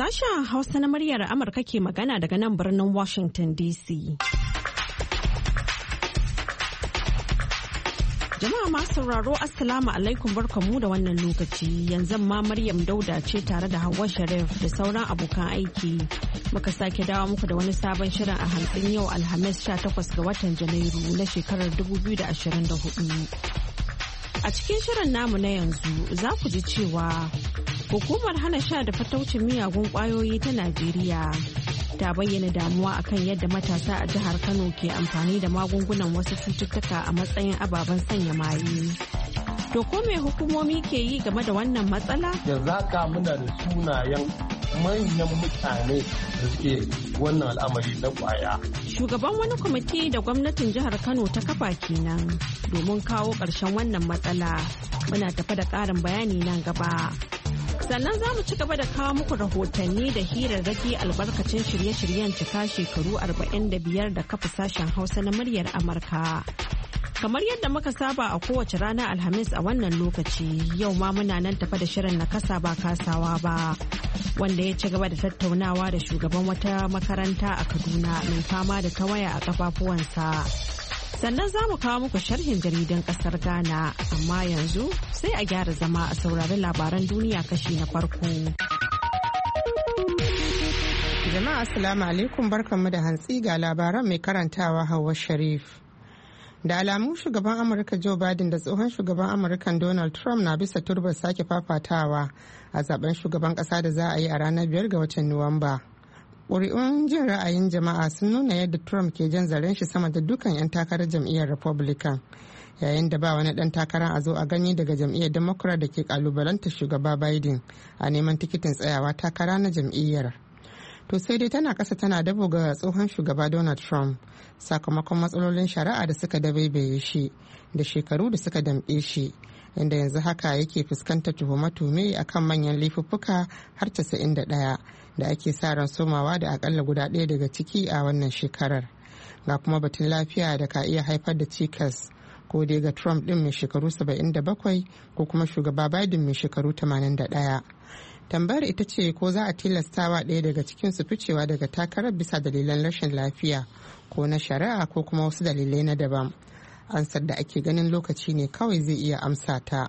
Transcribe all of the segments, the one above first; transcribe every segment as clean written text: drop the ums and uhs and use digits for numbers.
Sashen Hausa na muryar Amurka ke magana daga nan birnin Washington DC. Jama'a masu sauraro Assalamu alaikum barkamu da wannan lokaci. Yanzu ma Maryam Dauda ce tare da Hauwa Sharif da sauran abokan aiki. Muka sake dawo muku da wani sabon shirin a hantsin yau Alhamis 18 ga watan Janairu na shekarar 2024. A cikin shirin namu na yanzu za ku ji cewa hukumar hana sha da fataucin miyagun kwayoyi ta Najeriya ta bayyana damuwa akan yadda matasa a jihar Kano ke amfani da magungunan wasu cututtuka a matsayin ababen sanya maye. To ko me hukumomi ke yi game da wannan matsala? Yanzu haka muna da sunayen manyan mutane da suke wannan al'amari na kwaya. Shugaban wani kwamiti da gwamnatin jihar Kano ta kafa kenan domin kawo ƙarshen wannan matsala. Muna tafa da ƙarin bayani nan gaba. Sannan za mu ci gaba da kawo muku rahotanni da hirarraki albarkacin shirye-shiryen cika shekaru 45 da kafa sashen Hausa na muryar Amurka. Kamar yadda muka saba a kowace rana Alhamis a wannan lokaci, yau ma muna nan tafa da shirin na kasa ba kasawa ba, wanda ya ci gaba da tattaunawa da shugaban wata makaranta a Kaduna mai fama da tawaya a kafafuwansa. Sannan za mu kawo muku sharhin jaridan kasar Ghana, amma yanzu sai a gyara zama a saurari labaran duniya kashi na farko. Jama'a assalamu alaikum barkanmu da hantsi ga labaran mai karantawa Hauwa Sharif. Da alamun shugaban Amurka Joe Biden da tsohon shugaban Amurka Donald Trump na bisa turbar sake fafatawa a zaben shugaban kasa da za a yi a ranar 5 ga watan Nuwamba. Ƙuri'un jin ra'ayin jama'a sun nuna yadda Trump ke jan zaren shi sama da dukkan 'yan takarar jam'iyyar Republican, yayin da ba wani ɗan takarar a zo a gani daga jam'iyyar Democrat da ke kalubalanta shugaba Biden a neman tikitin tsayawa takara na jam'iyyar. To sai dai tana ƙasa tana dabo ga tsohon shugaba Donald Trump sakamakon matsalolin shari'a da suka dabaibaye shi da shekaru da suka damƙe shi, inda yanzu haka yake fuskantar tuhume-tuhume akan manyan laifuffuka har 91 da ake sa ran somawa da akalla guda ɗaya daga ciki a wannan shekarar. Ga kuma batun lafiya da ka iya haifar da cikas ko dai ga Trump ɗin mai shekaru 77 ko kuma shugaba Biden mai shekaru 81. Tambayar ita ce ko za a tilastawa ɗaya daga cikin su ficewa daga takarar bisa dalilan rashin lafiya ko na shari'a ko kuma wasu dalilai na daban. Ansar da ake ganin lokaci ne kawai zai iya amsa ta.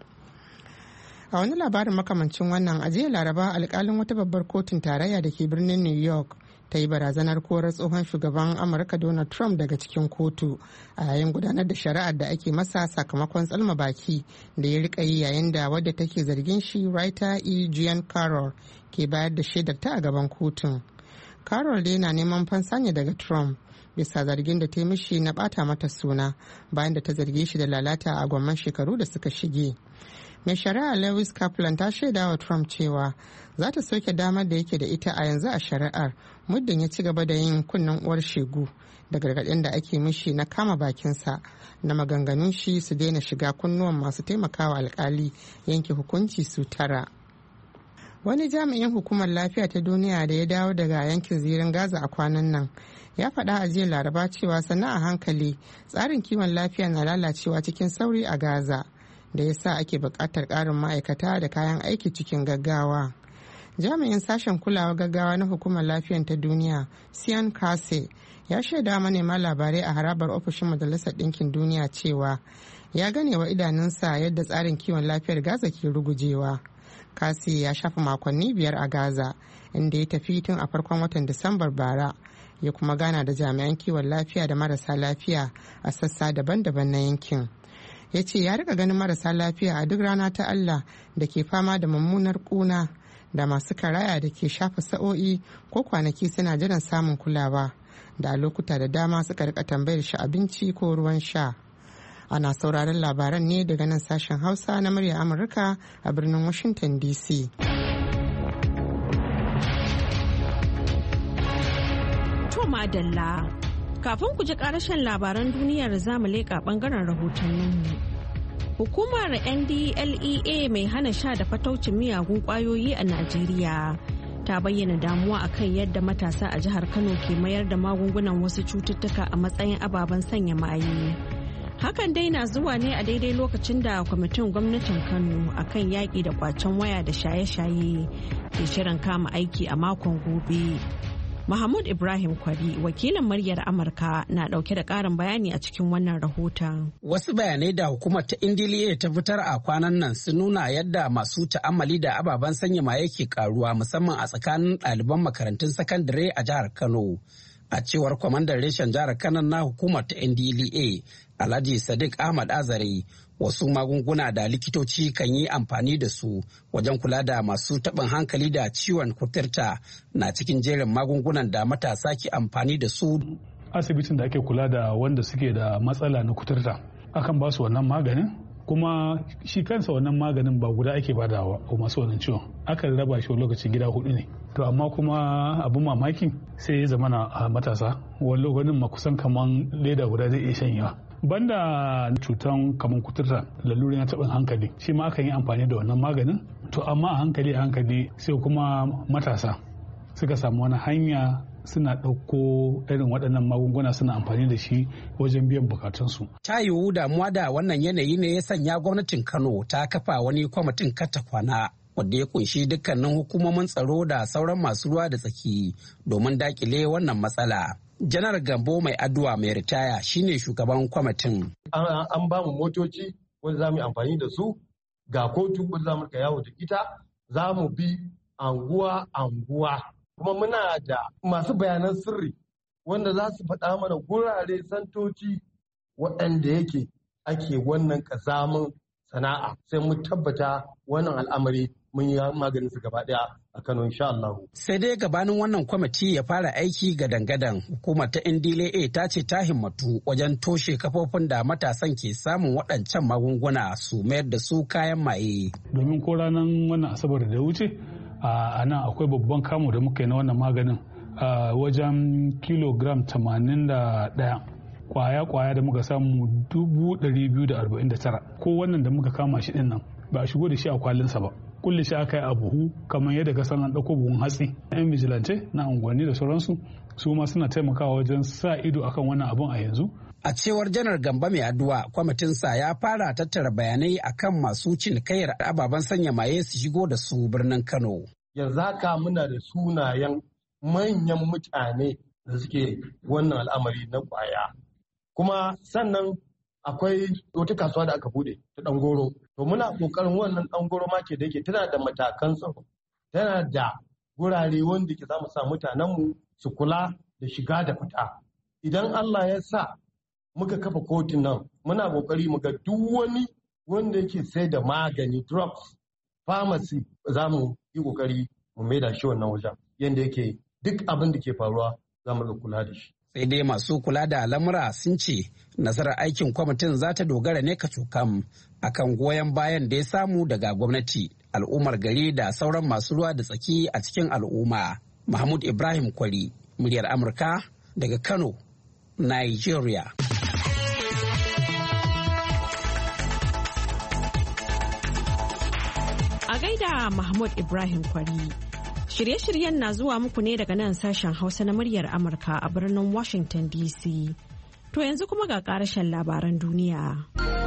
A wani labarin makamancin wannan, a jiya Laraba alkalin wata babbar kotun tarayya da ke birnin New York ta yi barazanar korar tsohon shugaban Amurka Donald Trump daga cikin kotu a yayin gudanar da shari'ar da ake masa sakamakon tsalma baki da ya rika yi yayin da wadda take zargin shi writer Jean Carroll ke bayar da shaidar ta a gaban kotun. Carroll dai na neman fansa ne daga Trump bisa zargin da ta yi mishi na bata mata suna bayan da ta zarge shi da lalata a gwamman shekaru da suka shige. Mai shari'a Lewis Kaplan ta shaida wa Trump cewa za ta soke damar da yake da ita a yanzu a shari'ar muddin ya ci gaba da yin kunnen uwar shegu da gargaɗin da ake mishi na kama bakinsa na maganganun shi su daina shiga kunnuwan masu taimakawa alkali yanke hukunci su tara. Wani jami'in hukumar lafiya ta duniya da ya dawo daga yankin zirin Gaza a kwanan nan ya faɗa a jiya Laraba cewa sannan a hankali tsarin kiwon lafiya na lalacewa cikin sauri a Gaza, da ya sa ake buƙatar ƙarin ma'aikata da kayan aiki cikin gaggawa. Jami'in sashen kulawa gaggawa na hukumar lafiyar ta duniya Sian Kase ya shaida manema labarai a harabar ofishin Majalisar Ɗinkin Duniya cewa ya gane wa idanunsa yadda tsarin kiwon lafiyar Gaza ke rugujewa. Kase ya shafa makonni 5 a Gaza, inda ya tafi tun a farkon watan Disambar bara, ya kuma gana da jami'an kiwon lafiya da marasa lafiya a sassa daban-daban na yankin. Ya ce ya rika ganin marasa lafiya a duk rana ta Allah da ke fama da mummunar kuna da masu karaya da ke shafa sa'o'i ko kwanaki suna jiran samun kulawa, da a lokuta da dama suka rika tambayar shi abinci ko ruwan sha. Ana sauraron labaran ne daga nan sashen Hausa na murya Amurka a birnin Washington DC. To madalla. Kafin ku ji karashen labaran duniyar zamu leƙa ɓangaren rahotanninmu. Hukumar NDLEA mai hana sha da fataucin miyagun ƙwayoyi a Najeriya ta bayyana damuwa akan yadda matasa a jihar Kano ke mayar da magungunan wasu cututtuka a matsayin ababen sanya maye. Hakan dai na zuwa ne a daidai lokacin da kwamitin gwamnatin Kano akan yaƙi da kwacen waya da shaye-shaye ke shirin kama aiki a makon gobe. Mahmud Ibrahim Kwari, wakilin muryar Amurka, na dauke da karin bayani a cikin wannan rahoton. Wasu bayanai da hukumar ta NDLEA ta fitar a kwanan nan sun nuna yadda masu ta'ammali da ababen sanya maye ke karuwa musamman a tsakanin ɗaliban makarantun sakandare a jihar Kano. A cewar kwamandan reshen jihar Kano na hukumar ta NDLEA, Alhaji Sadiq Ahmad Azare, wasu magunguna da likitoci kan yi amfani da su wajen kula da masu taɓin hankali da ciwon kuturta na cikin jerin magungunan da matasa ke amfani da su. Asibitin da ake kula da wanda suke da matsala na kuturta akan ba su wannan maganin, kuma shi kansa wannan maganin ba guda ake badawa a masu wannan ciwon, akan raba shi lokaci gida 4 ne. To amma kuma abin mamaki sai ya zama na matasa wani lokacin kusan kaman leda guda zai iya shanyewa. Banda cutan kamar kuturta lalurin taɓin hankali shi ma akan yi amfani da wannan maganin, to amma a hankali sai kuma matasa suka samu wani hanya suna ɗauko irin waɗannan magunguna suna amfani da shi wajen biyan bukatunsu. Ta yiwu damuwa da wannan yanayi ne ya sanya gwamnatin Kano ta kafa wani kwamitin kata kwana wanda ya kunshi dukkanin hukumomin tsaro da sauran masu ruwa da tsaki domin dakile wannan matsala. Janar Gambo Mai Addu'a mai ritaya shine shugaban kwamitin. An ba mu motoci wanda za mu yi amfani da su, ga kotu wanda za mu rika yawo da ita, za mu bi anguwa kuma muna da masu bayanan sirri wanda za su faɗa mana gurare santoci waɗanda yake ake wannan ƙazamin sana'a, sai mu tabbata wannan al'amari mun yi maganin su gaba daya a Kano insha Allah. Sai dai gabanin wannan kwamiti ya fara aiki gadan-gadan, hukumar ta NDLEA ta ce ta himmatu wajen toshe kafofin da matasan ke samun waɗancan magunguna su mayar da su kayan maye. Domin ko ranar wannan asabar da wuce a nan akwai babban kamu da muka yi na wannan maganin wajen kilogram 81. Kwaya da muka samu 249. Ko wannan da muka kama shi din nan ba a shigo da shi a kwalinsa ba. Kulle shi aka yi a buhu kamar yadda ka san an ɗauko buhun hatsi. 'Yan vigilante na unguwanni da sauransu su ma suna taimakawa wajen sa ido akan wannan abun a yanzu. A cewar Janar Gamba Mai Addu'a, kwamitinsa ya fara tattara bayanai akan masu cinikayyar ababen sanya maye su shigo da su birnin Kano. Yanzu haka muna da sunayen manyan mutane da suke wannan al'amari na kwaya. Kuma sannan akwai wata kasuwa da aka bude ta Dangoro. To muna kokarin wannan Dangoro market da yake tana da matakan tsaro. Tana da gurare wanda ke zamu sa mutanenmu su kula da shiga da fita. Idan Allah ya sa muka kafa kotun nan, muna kokari mu ga duk wani wanda yake sai da magani, drugs, pharmacy, za mu yi kokari mu maida shi wannan wajen. Yanda yake duk abin da ke faruwa za mu kula da shi. Sai dai masu kula da lamura sun ce nasarar aikin kwamitin za ta dogara ne kacokam akan goyon bayan da ya samu daga gwamnati, al'ummar gari da sauran masu ruwa da tsaki a cikin al'umma. Mahmud Ibrahim Kwari, muryar Amurka daga Kano, Nigeria. A gaida Mahmud Ibrahim Kwari. Shirye-shiryen na zuwa muku ne daga nan sashen Hausa na muryar Amurka a birnin Washington DC. To yanzu kuma ga karashen labaran duniya.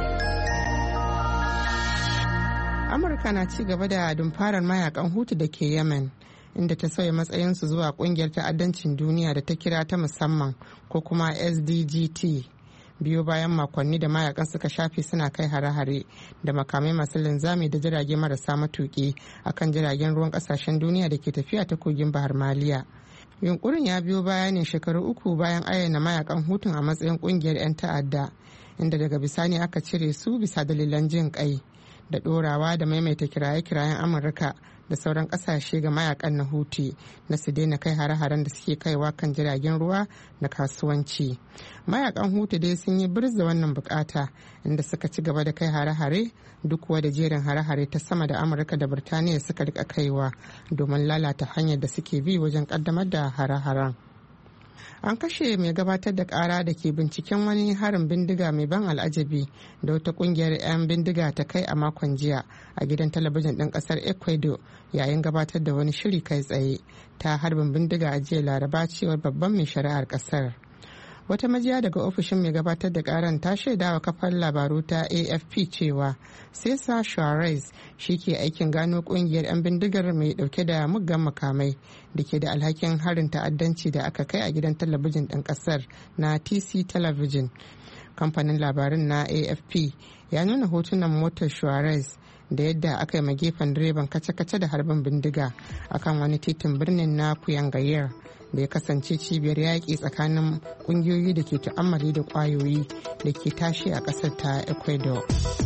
Amurka na ci gaba da dumfarar mayakan Hutu da ke Yemen, inda ta sauya matsayinsu zuwa kungiyar ta'addancin duniya da ta kira ta musamman ko kuma SDGT. Biyu bayan makonni da mayakan suka shafe suna kai hare-hare da makamai masu linzami da jirage marasa matuƙi akan jiragen ruwan kasashen duniya da ke tafiya ta kogin Bahar Maliya. Yunkurin ya biyo baya ne shekaru 3 bayan ayyana mayakan Hutun a matsayin kungiyar 'yan ta'adda, inda daga bisani aka cire su bisa dalilan jin kai da dorawa da maimaita kiraye-kirayen Amurka da sauran kasashe ga mayakan na Huti na su daina kai hare-haren da suke kaiwa kan jiragen ruwa na kasuwanci. Mayakan Huti dai sun yi birza wannan bukata, inda suka ci gaba da kai hare-hare duk da jerin hare-hare ta sama da Amurka da Birtaniya suka rika kaiwa domin lalata hanyar da suke bi wajen kaddamar da hare-haren. An kashe mai gabatar da kara da ke binciken wani harin bindiga mai ban al'ajabi da wata kungiyar 'yan bindiga ta kai a makon jiya a gidan talabijin ɗin ƙasar Ecuador yayin gabatar da wani shiri kai tsaye ta harbin bindiga a jiya Laraba cewar babban mai shari'ar ƙasar. wata majiya daga ofishin mai gabatar da karan ta shaidawa kafar labaru ta AFP cewa Cesar Suarez shi ke aikin gano kungiyar 'yan bindigar mai dauke da muggan makamai da ke da alhakin harin ta'addanci da aka kai a gidan talabijin ɗin ƙasar na TC Television. Kamfanin labarin na AFP ya nuna hotunan motar Suarez da yadda aka yi gefen direban kace-kace da harbin bindiga akan wani titin birnin na Kuyangayar da ya kasance cibiyar yaƙi tsakanin ƙungiyoyi da ke ta'ammali da ƙwayoyi da ke tashi a ƙasar ta Ecuador.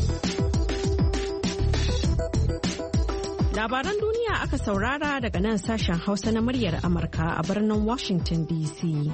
Labaran duniya aka saurara daga nan sashen Hausa na muryar Amurka a birnin Washington DC.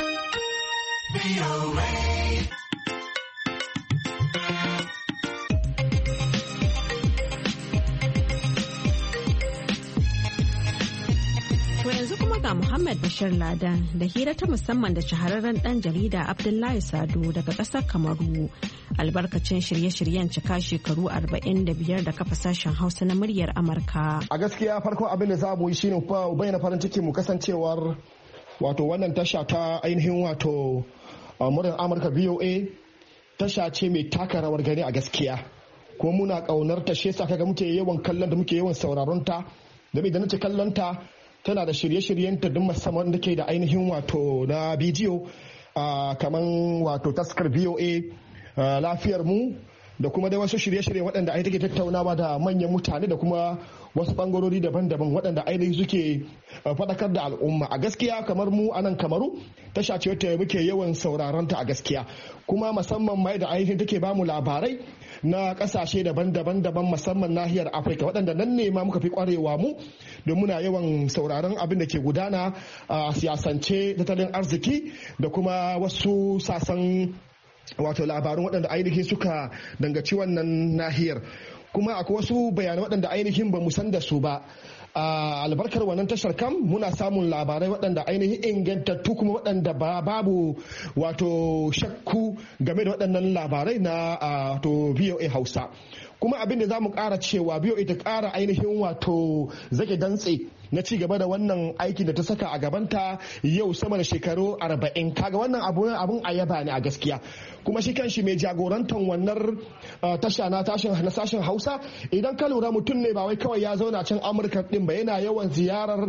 yanzu kuma ga Muhammad Bashir Ladan da hira ta musamman da shahararren dan jarida Abdullahi Sado daga kasar Kamaru albarkacin shirye-shiryen cika shekaru 45 da kafa sashen Hausa na muryar Amurka. A gaskiya farko abin da za mu yi shine bayyana farin ciki mu kasancewar wato wannan tasha ta ainihin wato muryar Amurka VOA tasha ce mai taka rawar gani a gaskiya. Ko muna kaunar ta shi yasa kaga muke yawan kallon da muke yawan sauraron ta da idan nace kallon ta tana da shirye-shiryenta duk musamman da ke da ainihin wato na bidiyo kamar wato taskar VOA lafiyar mu da kuma da wasu shirye-shirye waɗanda ai take tattaunawa da manyan mutane da kuma wasu bangarori daban-daban waɗanda ainihin suke faɗakar da al'umma a gaskiya kamar mu a nan Kamaru tasha ce wata muke yawan sauraron ta a gaskiya kuma musamman mai da ainihin take bamu labarai na kasashe daban-daban musamman nahiyar Afirka waɗanda nan ne ma muka fi kwarewa mu da muna yawan sauraron abin da ke gudana a siyasance tattalin arziki da kuma wasu sasan wato labarun waɗanda ainihin suka dangaci wannan nahiyar kuma akwai wasu bayanai waɗanda ainihin ba mu san da su ba albarkar wannan tashar kam muna samun labarai waɗanda ainihin ingantattu kuma waɗanda babu wato shakku game da waɗannan labarai na to VOA Hausa kuma abin da za mu ƙara cewa VOA ta ƙara ainihin wato zage dantse na ci gaba da wannan aikin da ta saka a gabanta yau sama da shekaru 40 kaga wannan abun ayaba ne a gaskiya kuma shi kanshi mai jagorantar wannan tasha na sashen Hausa idan ka lura mutum ne ba wai kawai ya zauna can Amurka din ba yana yawan ziyarar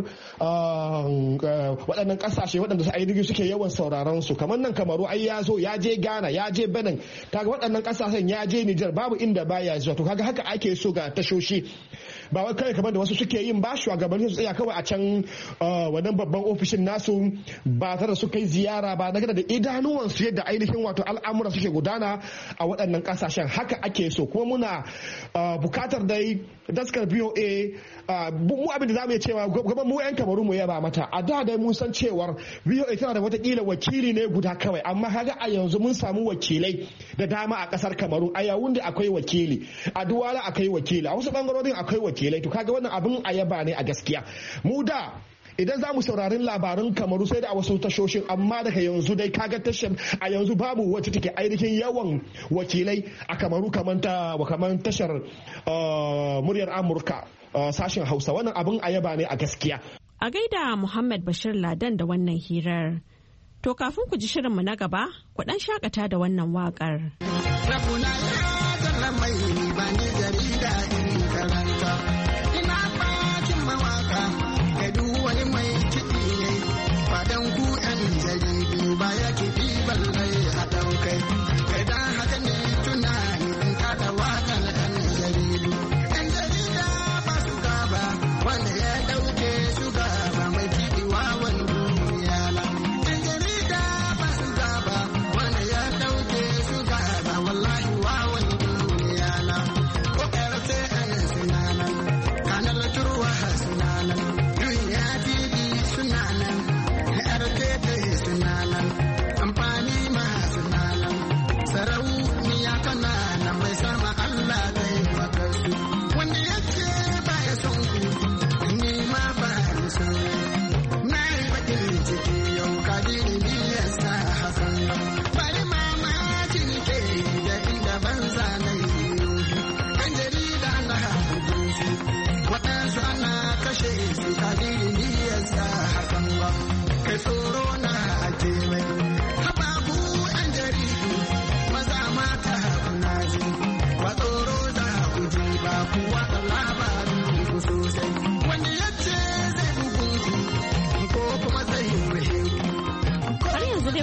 waɗannan ƙasashe waɗanda su ainihi suke yawan sauraron su kamar nan Kamaru ai ya zo ya je Ghana ya je Benin kaga waɗannan ƙasashen ya je Niger babu inda baya zuwa to kaga haka ake so ga tashoshi ba wai kawai kamar da wasu suke yin ba shugabannin su tsaya kawai a can wannan babban ofishin nasu ba tare da su kai ziyara ba daga da idanuwan su yadda ainihin wato al'amura suke gudana a waɗannan ƙasashen haka ake so kuma muna bukatar dai daskar VOA mu abin da zamu iya cewa gaban mu yan Kamaru mu yaba mata a da dai mun san cewar VOA tana da watakila wakili ne guda kawai amma kaga a yanzu mun samu wakilai da dama a ƙasar Kamaru a Yaounde akwai wakili a Douala akwai wakili a wasu bangarorin akwai wakilai to kaga wannan abin ayaba ne a gaskiya mu da idan za mu saurarin labarin Kamaru sai da a wasu tashoshin amma daga yanzu dai kaga tashar a yanzu babu wacce take ainihin yawan wakilai a Kamaru kamar tashar muryar Amurka sashen Hausa wannan abin ayaba ne a gaskiya. A gaida Muhammad Bashir Ladan da wannan hirar. To kafin ku ji shirinmu na gaba, ku dan shakata da wannan waƙar.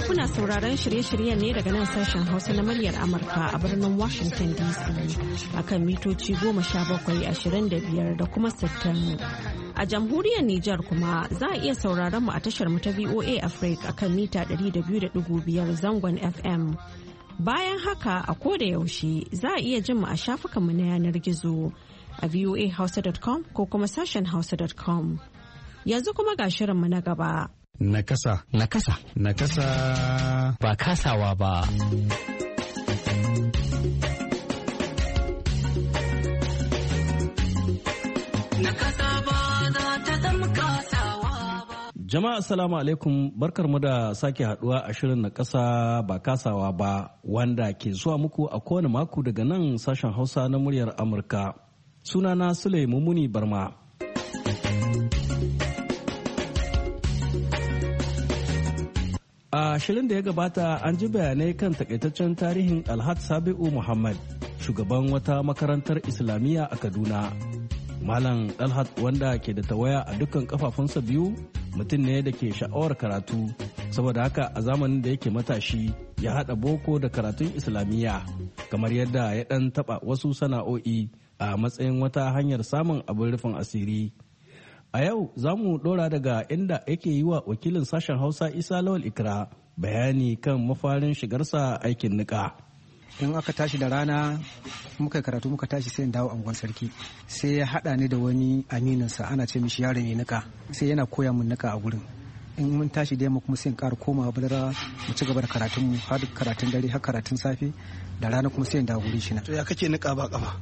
dai kuna sauraron shirye-shiryen ne daga nan sashen Hausa na muryar Amurka a birnin Washington DC akan mitoci 1725 da kuma 60. A jamhuriyar Nijar kuma za a iya sauraron mu a tashar mu ta VOA Africa akan mita 200.5 zangon FM. Bayan haka a koda yaushe za a iya jin mu a shafukanmu na yanar gizo a voahausa.com ko kuma sashen hausa.com. Yanzu kuma ga shirinmu na gaba. Nakasa. Nakasa. Nakasa. Ba kasawa ba. Jama'a assalamu alaikum, barkarmu da sake haduwa a shirin na kasa ba kasawa ba wanda ke zuwa muku a kowane mako daga nan sashen Hausa na muryar Amurka. Sunana Sule Mumuni Barma. A shirin da ya gabata an ji bayanai kan takaitaccen tarihin Alhad Sabi'u Muhammad, shugaban wata makarantar Islamiyya a Kaduna. Malam Dalhat wanda ke da tawaya a dukkan kafafunsa biyu mutum ne da ke sha'awar karatu, saboda haka a zamanin da yake matashi ya haɗa boko da karatun Islamiyya, kamar yadda ya ɗan taɓa wasu sana'o'i a matsayin wata hanyar samun abin rufin asiri. A yau za mu ɗora daga inda yake yi wa wakilin sashen Hausa Isa Lawal Ikra bayani kan mafarin shigarsa aikin niƙa. In aka tashi da rana muka karatu muka tashi sai in dawo angon sarki, sai ya haɗa ni da wani amininsa ana ce mishi yaron ya niƙa, sai yana koya mun niƙa a gurin. In mun tashi da yamma kuma sai in ƙara komawa badara mu ci gaba da karatun mu har karatun dare har karatun safe, da rana kuma sai in dawo gurin shi na. To ya kake niƙa ba ƙafa?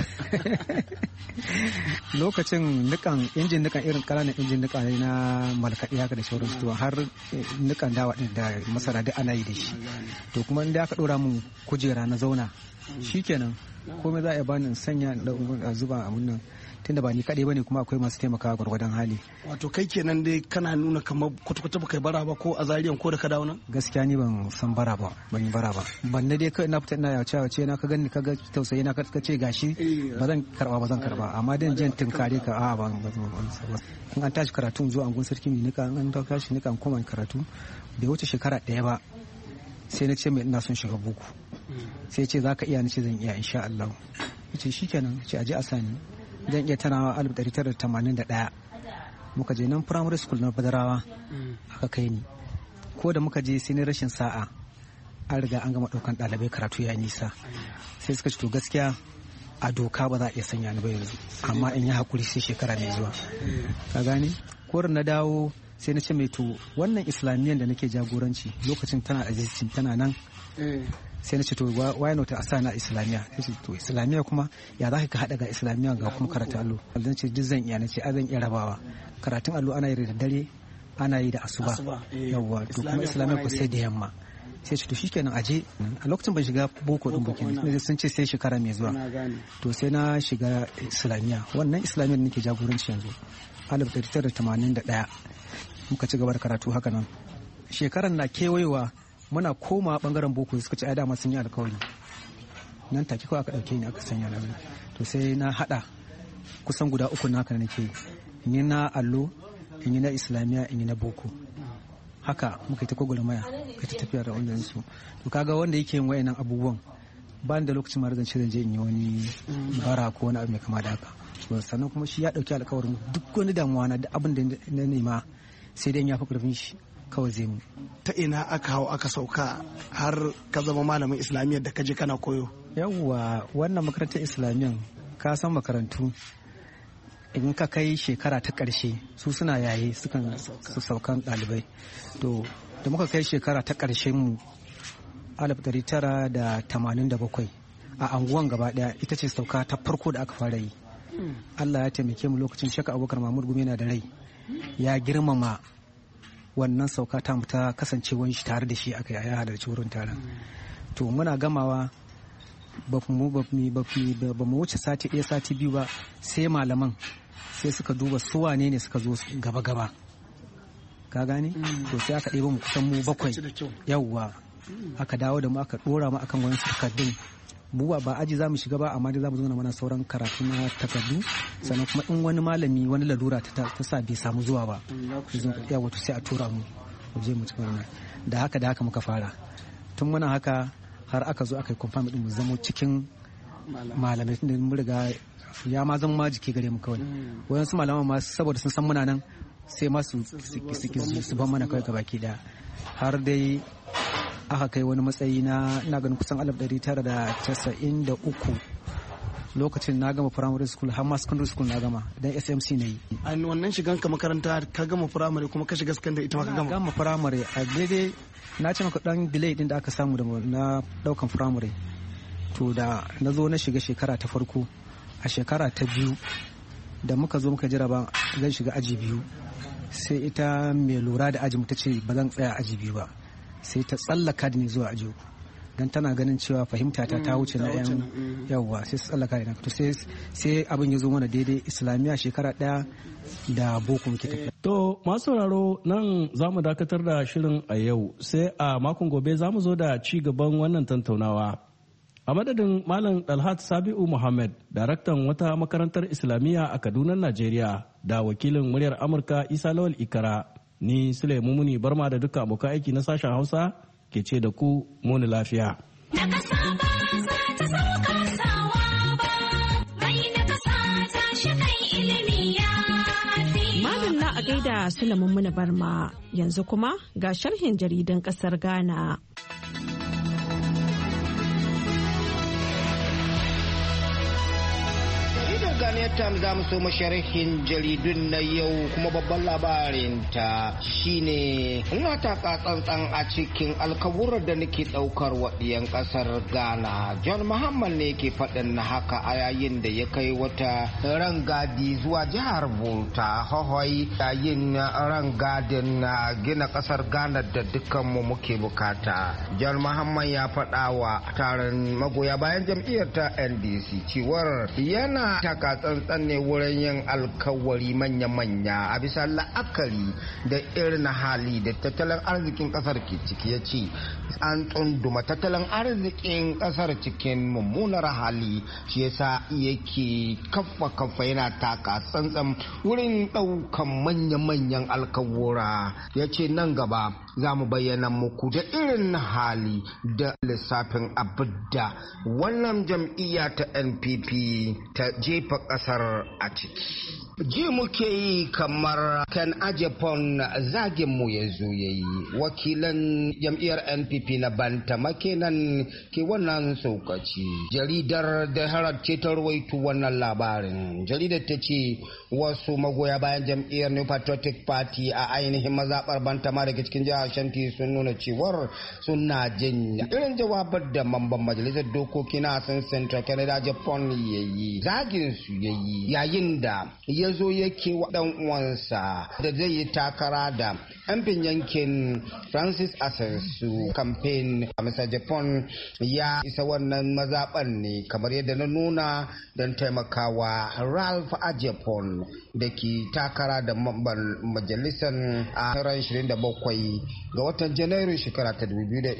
Lokacin nikan injin nikan irin ƙananan injin nika ne na malkaɗi haka da sauransu, to har nikan dawa ɗin da masara duk ana yi da shi. To kuma inda aka ɗora mun kujera na zauna shikenan komai za a bani in sanya a zuba a nan, tunda ba ni kaɗai bane kuma akwai masu taimakawa gwargwadon hali. Wato kai kenan dai kana nuna kamar kwata-kwata ba kai bara ba ko a zariyan ko da ka dawo nan? Gaskiya ni ban san bara ba, ban yi bara ba. Ban na dai na fita ina yawace na ka gani ka ga tausayi na ka ce gashi ba zan karba amma dan jin tinkare ka a ban in an tashi karatu zuwa angon sarki mai nika, an tashi nika an koma karatu bai wuce shekara ɗaya ba sai na ce mai ina son shiga boko, sai ce za ka iya, ni ce zan iya insha Allah. Ce shikenan, ce aje a sani zan iya tanawa 1981 muka je nan primary school na Badarawa aka kai ni. Ko da muka je sai ni rashin sa'a, an riga an gama daukan ɗalibai karatu ya nisa, sai suka ce to gaskiya a doka ba za a iya sanya ni ba yanzu, amma in yi hakuri sai shekara mai zuwa. Ka gane ko na dawo sai na ce mai to wannan islamiyyar da nake jagoranci lokacin tana existing tana nan, sai na ce to why not a sa na islamiyya. Sai ce to islamiyya kuma ya za ka haɗa ga islamiyya ga kuma karatun allo? Zan ce duk zan iya, na ce zan iya rabawa. Karatun allo ana yi da dare ana yi da asuba yawwa, to kuma islamiyya ko sai da yamma. Sai ce to shikenan aje. A lokacin ban shiga boko din bukin, sun ce sai shekara mai zuwa. To sai na shiga islamiyya, wannan islamiyyar da nake jagoranci yanzu 1981 muka ci gaba da karatu haka nan. Shekaran na kewayewa muna koma bangaren boko suka ce ai dama sun yi alkawari, nan take kawai aka dauke ni aka sanya na. To sai na hada kusan guda uku naka nake, in yi na allo, in yi na islamiyya, in yi na boko. Haka muka yi ta gwagwarmaya, kai ta tafiya da wanda su. To kaga wanda yake yin wayannan abubuwan ba da lokacin ma zan ce zan je in yi wani bara ko wani abu mai kama da haka. Sannan kuma shi ya dauki alkawarin duk wani damuwa na abin da na nema sai dai ya fi karfin shi kawai zai mu. Ta ina aka hau aka sauka har ka zama malamin islamiyyar da ka je kana koyo? Yawwa, wannan makarantar islamiyyar ka san makarantu in ka kai shekara ta ƙarshe su suna yaye sukan su saukan ɗalibai. To da muka kai shekara ta ƙarshen mu 1987 a anguwan gaba ɗaya ita ce sauka ta farko da aka fara yi. Allah ya taimake mu lokacin Shaka Abubakar Mahmud Gumi yana da rai, ya girmama wannan sauka ta mu ta kasancewan shi tare da shi aka yi halarci wurin taron. To muna gamawa ba mu wuce sati ɗaya sati biyu ba sai malaman sai suka duba su wane ne suka zo gaba-gaba, ka gane? To sai aka ɗeba mu kusan mu 7 yawwa, aka dawo da mu aka ɗora mu akan wani takardun. Mu ba aji za mu shiga ba, amma dai za mu zo mana sauran karatu na takardu, sannan kuma in wani malami wani lalura ta sa bai samu zuwa ba yawa to sai a tura mu je mu cikin wannan. da haka muka fara tun muna haka har aka zo aka yi confirm din mu zama cikin malamai tun da mun riga ya ma zama jiki gare mu kawai wayansu malaman ma saboda sun san muna nan sai ma su ban mana kawai gabaki daya har dai aka kai wani matsayi na ina ganin kusan 1993 lokacin na gama primary school har ma secondary school na gama dan SMC ne yi. A wannan shigan ka makaranta ka gama primary kuma ka shiga secondary ita ma ka gama primary a daidai na ce maka dan delay din da aka samu da na daukan primary to da na zo na shiga shekara ta farko a shekara ta biyu da muka zo muka jaraba zan shiga aji biyu sai ita mai lura da aji mu ta ce ba zan tsaya aji biyu ba sai ta tsallaka da ni zuwa aji uku dan tana ganin cewa fahimta ta wuce na yan yawa sai tsallaka da to sai abin ya zo mana daidai islamiyya shekara daya da boko muke tafiya. To masu sauraro nan za mu dakatar da shirin a yau sai a makon gobe za mu zo da ci gaban wannan tattaunawa. A madadin Malam Dalhat Sabi'u Muhammad, daraktan wata makarantar Islamiyya a Kaduna, Najeriya, da wakilin muryar Amurka Isa Lawal Ikara, ni Sulaimu Muni Barma da duka abokan aiki na sashen Hausa ke ce da ku muni lafiya. Malam na a gaida Sulaimu Muni Barma, yanzu kuma ga sharhin jaridan kasar Ghana. Ghanaian Times za mu so masharhin jaridun na yau kuma babban labarin ta shine ina taka tsantsan a cikin alkawurar da nake daukar waɗiyan ƙasar Ghana. John Muhammad ne ke faɗin na haka a yayin da ya kai wata rangadi zuwa jihar Volta Hohoi yayin rangadin na gina ƙasar Ghana da dukkanmu muke bukata. John Muhammad ya faɗa wa taron magoya bayan jam'iyyar ta NDC cewar yana taka tsantsan ne wurin yin alkawari manya-manya a bisa la'akari da irin hali da tattalin arzikin kasar ke ciki. Ya ce an tsunduma tattalin arzikin kasar cikin mummunar hali shi yasa yake kafa yana taka tsantsan wurin daukan manya-manyan alkawura. Ya ce nan gaba za mu bayyana muku da irin hali da lissafin abinda wannan jam'iyya ta NPP ta jefa kasar a ciki. Ji muke yi kamar kan ajepon zagin mu ya zo ya yi. Wakilan jam'iyyar NPP na Bantama kenan ke wannan saukaci. Jaridar da Herald ce ta rawaito wannan labarin. Jaridar ta ce wasu magoya bayan jam'iyyar New Patriotic Party a ainihin mazaɓar Bantama daga cikin jihar Shanti sun nuna cewar suna jin irin jawabar da mamban majalisar dokoki na Asin Central Canada Japan ya yi. Zagin su ya yi yayin da ya zo yake wa dan uwansa da zai yi takara da amfin yankin Francis Asensu campaign a Mr. Japan ya isa wannan mazaɓan ne kamar yadda na nuna don taimakawa Ralph Ajepon da ke takara da majalisar a ran 27 ga watan Janairu shekara ta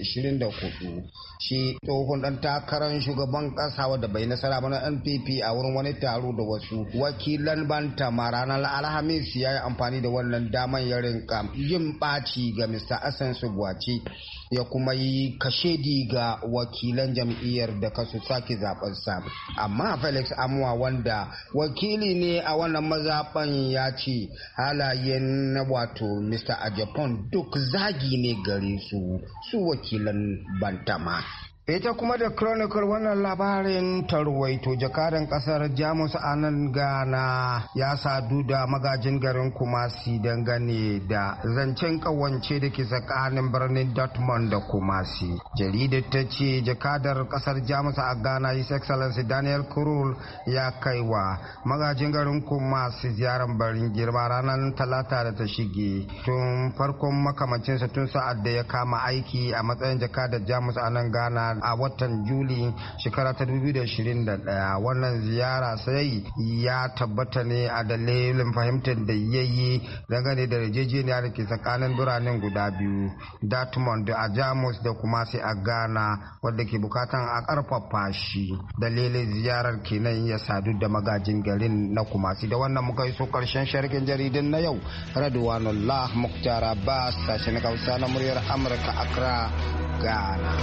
2024. Shi tsohon dan takarar shugaban kasa wadda bai nasara ba na NPP a wurin wani taro da wasu wakilan Bantama ranar Alhamis ya yi amfani da wannan daman ya rinka yin ɓaci ga Mr. Asensu Buwaci ya kuma yi kashedi ga wakilan jam'iyyar da kasu sake zaɓensa. Amma Felix Amuwa wanda wakili ne a wannan mazaɓan ya ce halayen wato Mr. Ajepon duk zagi ne gare su wakilan Bantama. Ita kuma da Chronicle wannan labarin tarwaito jakadan kasar Jamus a nan Ghana ya sadu da magajin garin Kumasi dangane da zancen kawance da ke tsakanin birnin Dortmund da Kumasi. Jaridar ta ce jakadar kasar Jamus a Ghana His Excellency Daniel Krul ya kaiwa magajin garin Kumasi ziyarar barin girma ranar Talata da ta shige. Tun farkon makamancinsa tun sa'ad da ya kama aiki a matsayin jakadar Jamus a nan Ghana Ghana a watan Juli shekara ta 2021. Wannan ziyara sai ya tabbata ne a dalilin fahimtar da yayi dangane da yarjejeniya da ke tsakanin biranen guda biyu, Dortmund a Jamus da kuma sai a Ghana, wadda ke bukatan a karfafa shi. Dalilin ziyarar kenan ya sadu da magajin garin na Kumasi. Da wannan muka yi so karshen sharhin jaridun na yau. Radwanullah Muktar Abbas, sashen Hausa na muryar Amurka, Accra, Ghana.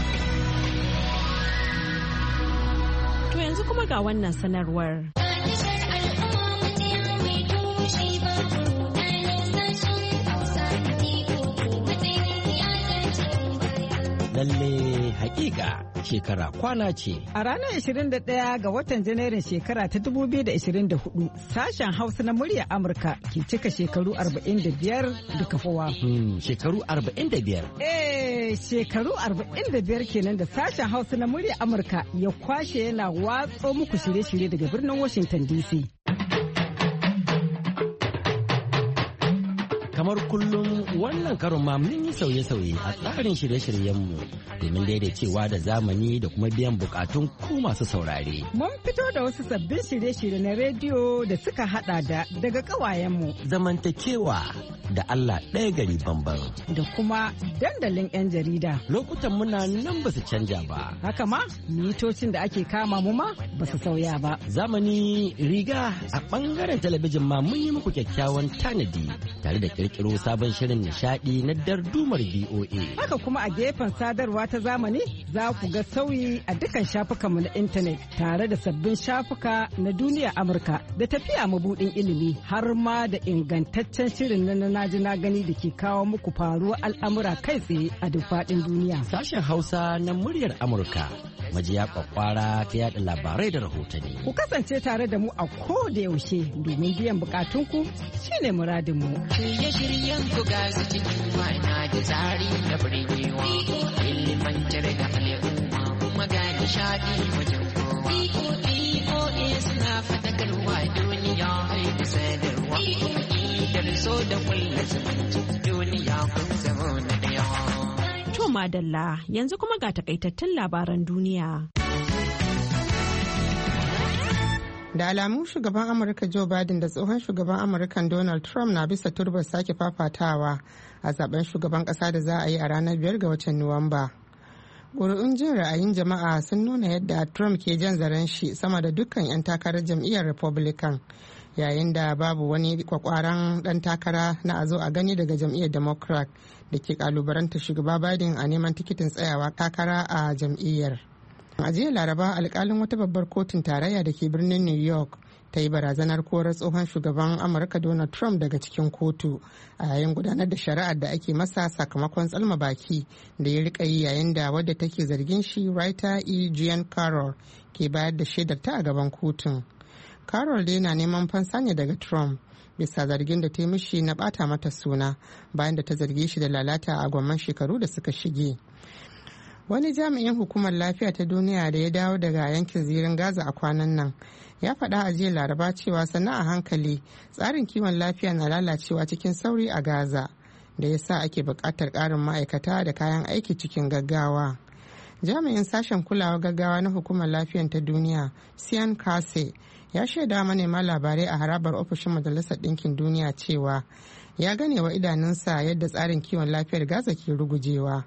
To yanzu kuma ga wannan sanarwar. Lalle hakika shekara kwana ce. A ranar 21 ga watan Janairun shekara ta 2024 sashen Hausa na murya Amurka ke cika shekaru 45 da kafawa. Shekaru 45? Shekaru 45 kenan da sashen Hausa na murya Amurka ya kwashe yana watso muku shirye-shirye daga birnin Washington DC. Kamar kullum wannan karon ma mun yi sauye-sauye a tsarin shirye-shiryenmu domin daidaicewa da zamani da kuma biyan bukatun ku masu saurare. Mun fito da wasu sabbin shirye-shirye na rediyo da suka hada da daga kawayenmu. Zamantakewa da Allah ɗaya gari bamban. Da kuma dandalin 'yan jarida. Lokutan muna nan ba su canja ba. Haka ma mitocin da ake kama mu ma ba su sauya ba. Zamani riga a ɓangaren talabijin ma mun yi muku kyakkyawan tanadi tare da kirkiro sabon shirin nishadi na dardumar BOA. Haka kuma a gefen sadarwa ta zamani za ku ga sauyi a dukkan shafukanmu na intanet tare da sabbin shafuka na duniya Amurka da tafiya mabudin ilimi har ma da ingantaccen shirin na naji na gani da ke kawo muku faruwar al'amura kai tsaye a duk faɗin duniya. Sashen Hausa na muryar Amurka majiya kwakwara ta yada labarai da rahotanni. Ku kasance tare da mu a ko da yaushe domin biyan bukatunku shine muradinmu. Shirye-shiryen ku ga su cikin ma'ana da tsari da birgewa. Ilimantar da al'umma kuma ga nishadi wajen kowa. BOA suna fadakarwa duniya mai da sadarwa. Idar so da kulla zumunci duniya kun zama na daya. To madalla yanzu kuma ga takaitattun labaran duniya. Da alamun shugaban Amurka Joe Biden da tsohon shugaban Amurka Donald Trump na bisa turbar sake fafatawa a zaben shugaban kasa da za a yi a ranar 5 ga watan Nuwamba. Ƙuri'un jin ra'ayin jama'a sun nuna yadda Trump ke jan zaren shi sama da dukkan 'yan takarar jam'iyyar Republican, yayin da babu wani kwakwaran dan takara na a zo a gani daga jam'iyyar Democrat da ke kalubalanta shugaba Biden a neman tikitin tsayawa takara a jam'iyyar. A jiya Laraba alkalin wata babbar kotun tarayya da ke birnin New York ta yi barazanar korar tsohon shugaban Amurka Donald Trump daga cikin kotu a yayin gudanar da shari'ar da ake masa sakamakon tsalma baki da ya rika yi yayin da wadda take zargin shi Rita E. Jean Carroll ke bayar da shaidar ta a gaban kotun. Carroll dai na neman fansa ne daga Trump bisa zargin da ta yi mishi na bata mata suna bayan da ta zarge shi da lalata a gwamman shekaru da suka shige. Wani jami'in hukumar lafiya ta duniya da ya dawo daga yankin zirin Gaza a kwanan nan ya faɗa a jiya Laraba cewa sannan a hankali tsarin kiwon lafiya na lalacewa cikin sauri a Gaza da ya sa ake buƙatar ƙarin ma'aikata da kayan aiki cikin gaggawa. Jami'in sashen kulawa gaggawa na hukumar lafiyar ta duniya Sian Kase ya shaida manema labarai a harabar ofishin Majalisar Ɗinkin Duniya cewa ya gane wa idanunsa yadda tsarin kiwon lafiyar Gaza ke rugujewa.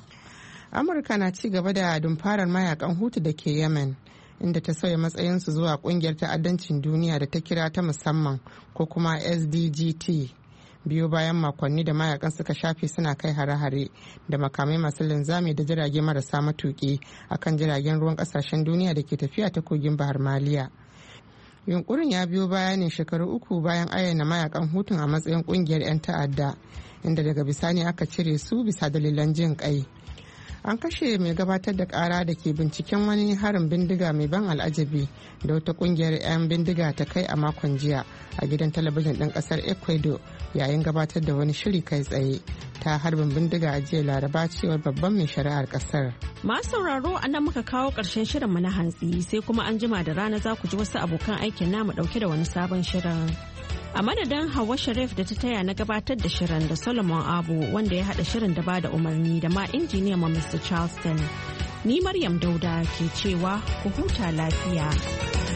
Amurka na ci gaba da dumfarar mayakan Hutu da ke Yemen, inda ta sauya matsayinsu zuwa kungiyar ta'addancin duniya da ta kira ta musamman ko kuma SDGT. Biyu bayan makonni da mayakan suka shafe suna kai hare-hare da makamai masu linzami da jirage marasa matuƙi akan jiragen ruwan ƙasashen duniya da ke tafiya ta kogin Bahar Maliya. Yunkurin ya biyo baya ne shekaru 3 bayan ayyana mayakan Hutun a matsayin kungiyar 'yan ta'adda, inda daga bisani aka cire su bisa dalilan jin kai. An kashe mai gabatar da kara da ke binciken wani harin bindiga mai ban al'ajabi da wata kungiyar 'yan bindiga ta kai a makon jiya a gidan talabijin ɗin ƙasar Ecuador yayin gabatar da wani shiri kai tsaye ta harbin bindiga a jiya Laraba cewar babban mai shari'ar ƙasar. Masu sauraro a nan muka kawo ƙarshen shirinmu na hantsi sai kuma an jima da rana za ku ji wasu abokan aikin namu ɗauke da wani sabon shirin. A madadin Hauwa Sharif da ta taya na gabatar da shirin da Solomon Abu wanda ya haɗa shirin da ba da umarni da ma injiniyan Mr. Charleston. Ni Maryam Dauda ke cewa ku huta lafiya.